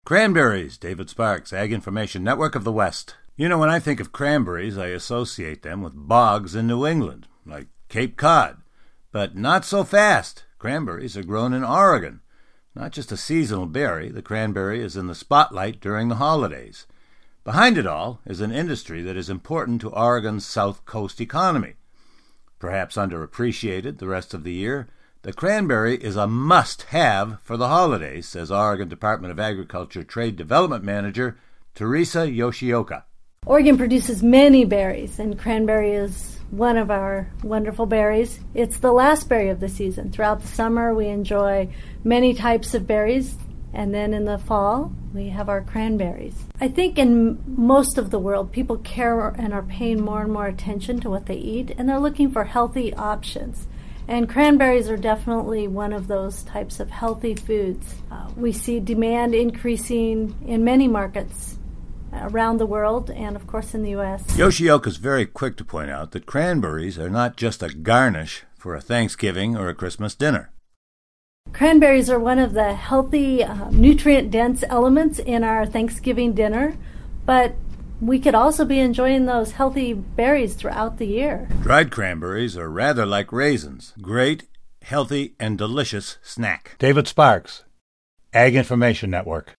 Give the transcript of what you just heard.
Cranberries, David Sparks, Ag Information Network of the West. You know, when I think of cranberries, I associate them with bogs in New England, like Cape Cod. But not so fast. Cranberries are grown in Oregon. Not just a seasonal berry, the cranberry is in the spotlight during the holidays. Behind it all is an industry that is important to Oregon's South Coast economy. Perhaps underappreciated the rest of the year, the cranberry is a must-have for the holidays, says Oregon Department of Agriculture Trade Development Manager Teresa Yoshioka. Oregon produces many berries, and cranberry is one of our wonderful berries. It's the last berry of the season. Throughout the summer, we enjoy many types of berries, and then in the fall, we have our cranberries. I think in most of the world, people care and are paying more and more attention to what they eat, and they're looking for healthy options. And cranberries are definitely one of those types of healthy foods. We see demand increasing in many markets around the world and, of course, in the U.S. Yoshioka is very quick to point out that cranberries are not just a garnish for a Thanksgiving or a Christmas dinner. Cranberries are one of the healthy, nutrient-dense elements in our Thanksgiving dinner, but we could also be enjoying those healthy berries throughout the year. Dried cranberries are rather like raisins. Great, healthy, and delicious snack. David Sparks, Ag Information Network.